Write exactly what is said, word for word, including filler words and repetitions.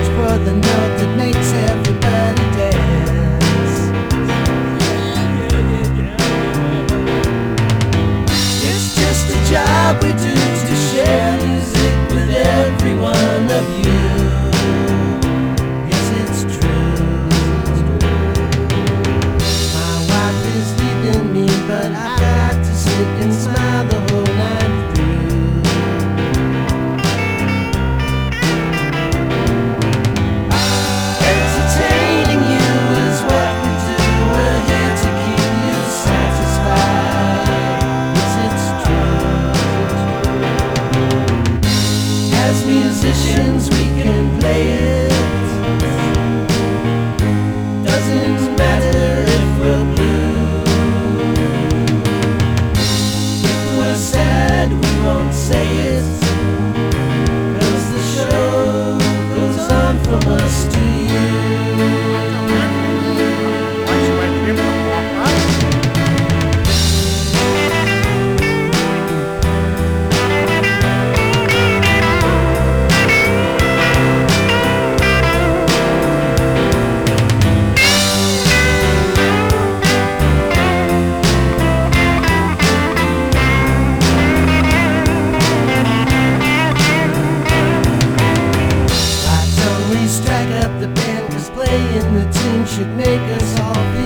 search for the note that makes everybody dance. It's just a job we do to share music with every one of you. Yes, it's true. My wife is leaving me, but I've got to sit and smile the whole night through. Entertaining you is what we do. We're here to keep you satisfied. Yes, it's true. As musicians we can play it. Doesn't matter if we're blue. If we're sad we won't say it, 'cause the show goes on from us to you. Strike up the band, 'cause playing the tune should make us all feel